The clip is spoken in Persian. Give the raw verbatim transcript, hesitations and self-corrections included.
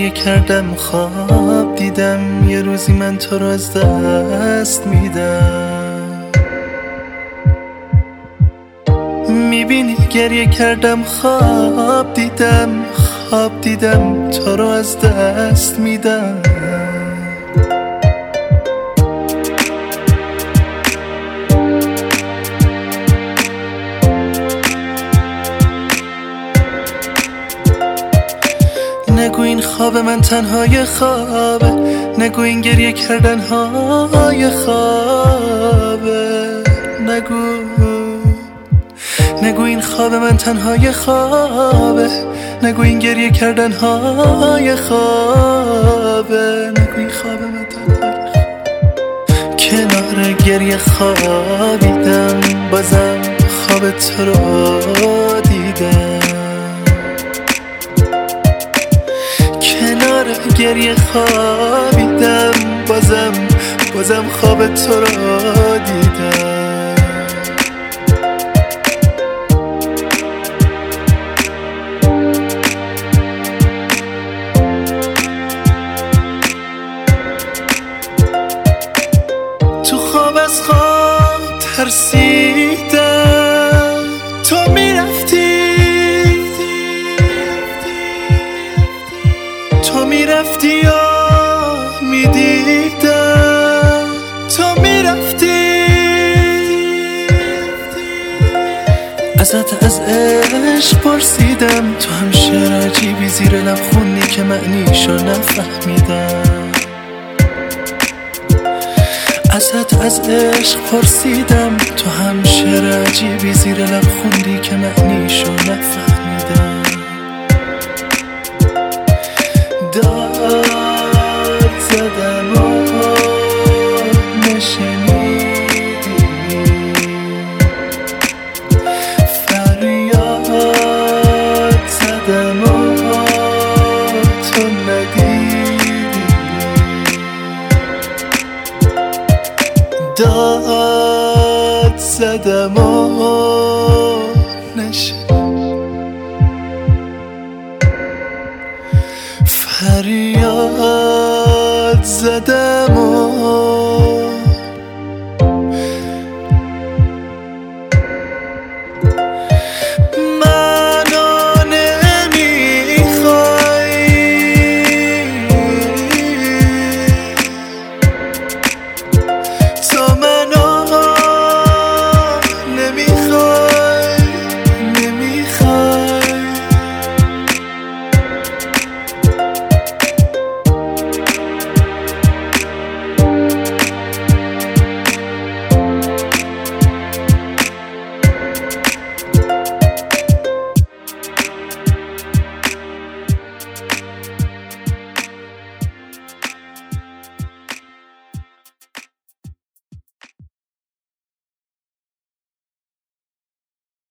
گریه کردم خواب دیدم یه روزی من تو رو از دست میدم. میبینی گریه کردم خواب دیدم خواب دیدم تو رو از دست میدم. نگو این خواب من تنهای خوابه، نگو این گریه کردن های خوابه، نگو نگو این خواب من تنهای خوابه، نگو این گریه کردن های خوابه، نگو این خواب من تنهای خوابه. کنار گریه خوابیدم بازم خواب تو رو دیدم. کنار گریه خوابیدم بازم بازم خواب تو رو دیدم. تو خواب از خواب ترسیدم تو میرفتی تو میرفتی یا میدیدم تو میرفتی. ازت از عشق پرسیدم تو هم شعر عجیبی زیر لب خوندی که معنیشو نفهمیدم. ازت از عشق پرسیدم تو هم شعر عجیبی زیر لب خوندی که معنیشو نفهمیدم. داد زدم و نشنیدی، فریاد زدم و تو ندیدی. داد زدم و نشنیدی، فریاد زدم